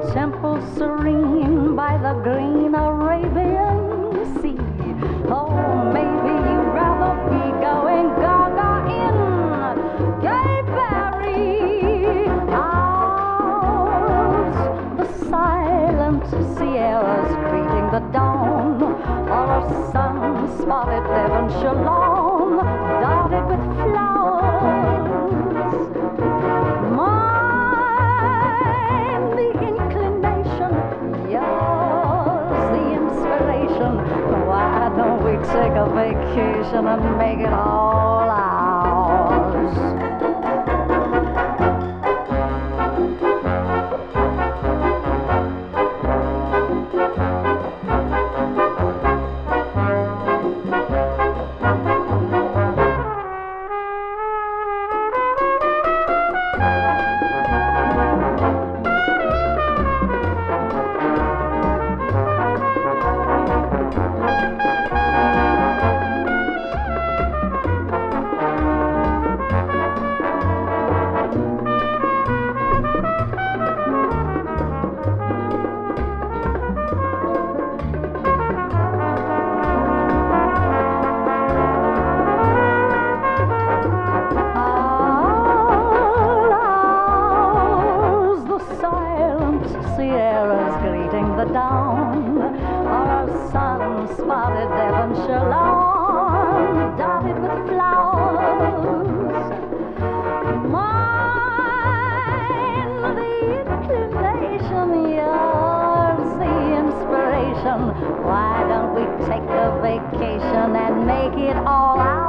temple serene by the green Arabian Sea. Oh, maybe you'd rather be going gaga in Gay Paris. Out the silent Sierras greeting the dawn, or a sun-spotted Devonshire lawn dotted with flowers. Mine the inclination, yours the inspiration. Why don't we take a vacation and make it all ours? Sierras greeting the dawn, or a sun-spotted Devonshire lawn dotted with flowers. Mine the inclination, yours the inspiration. Why don't we take a vacation and make it all ours?